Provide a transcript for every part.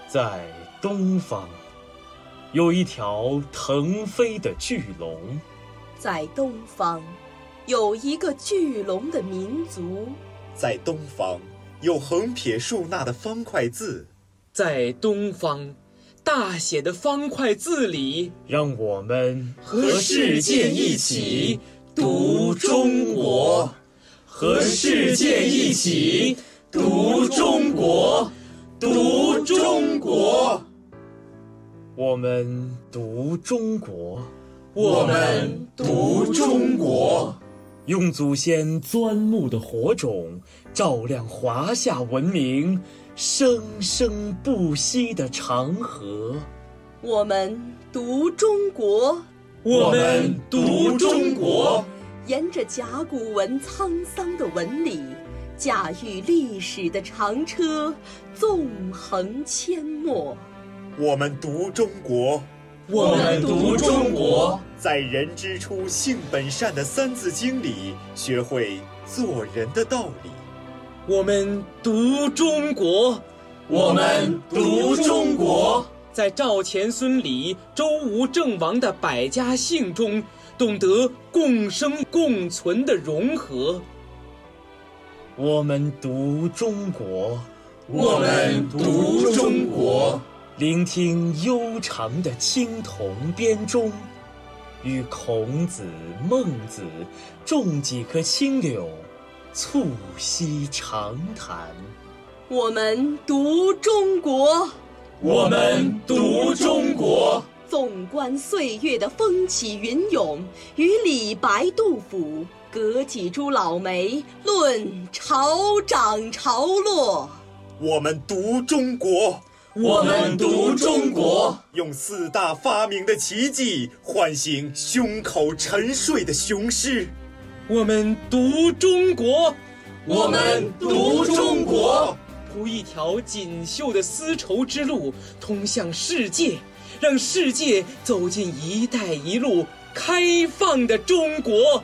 在东方，有一条腾飞的巨龙； 在东方，有一个巨龙的民族； 在东方，有横撇竖捺的方块字； 在东方，大写的方块字里， 让我们和世界一起读中国，和世界一起读中国，读中国。 我们读中国， 我们读中国。 用祖先钻木的火种，照亮华夏文明生生不息的长河。 我们读中国， 我们读中国。 沿着甲骨文沧桑的纹理，驾驭历史的长车，纵横阡陌。 我们读中国， 我们读中国。 在人之初性本善的三字经里，学会做人的道理。 我们读中国，我们读中国。在赵钱孙李周吴郑王的百家姓中，懂得共生共存的融合。 我们读中国， 我们读中国。 聆听悠长的青铜编钟，与孔子、孟子种几棵青柳，促膝长谈。 我们读中国， 我们读中国。 纵观岁月的风起云涌，与李白、杜甫隔几株老梅，论潮涨潮落。 我们读中国， 我们读中国。 用四大发明的奇迹唤醒胸口沉睡的雄狮。 我们读中国， 我们读中国。 铺一条锦绣的丝绸之路，通向世界，让世界走进“一带一路”开放的中国。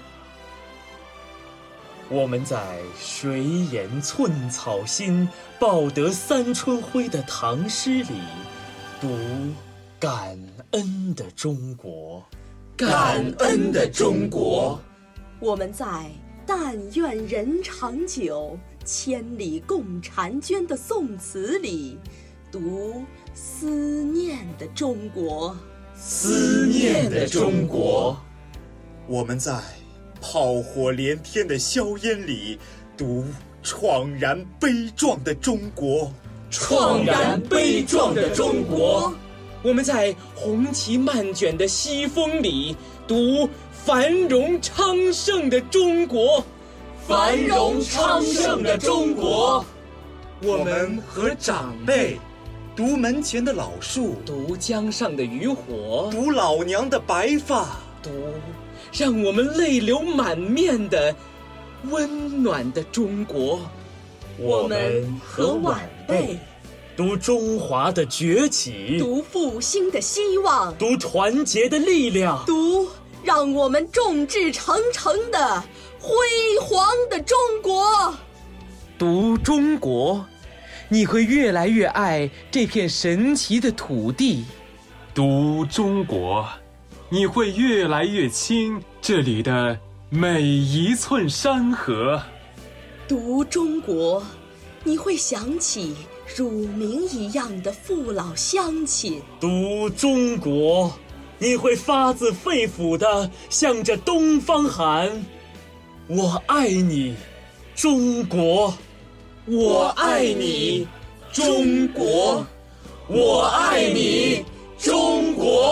我们在水眼寸草心，报得三春晖的唐诗里，读感恩的中国， 感恩的中国。 我们在但愿人长久，千里共婵娟的宋词里，读思念的中国， 思念的中国。 我们在炮火连天的硝烟里，读怆然悲壮的中国， 怆然悲壮的中国。我们在红旗漫卷的西风里，读繁荣昌盛的中国，繁荣昌盛的中国。 我们和长辈读门前的老树， 读江上的渔火， 读老娘的白发， 读让我们泪流满面的温暖的中国。 我们和晚辈读中华的崛起， 读复兴的希望， 读团结的力量， 读让我们众志成城的辉煌的中国。 读中国，你会越来越爱这片神奇的土地。 读中国，你会越来越亲这里的每一寸山河。 读中国，你会想起乳名一样的父老乡亲。 读中国，你会发自肺腑地向着东方喊：我爱你，中国！ 我爱你，中国！我爱你，中国！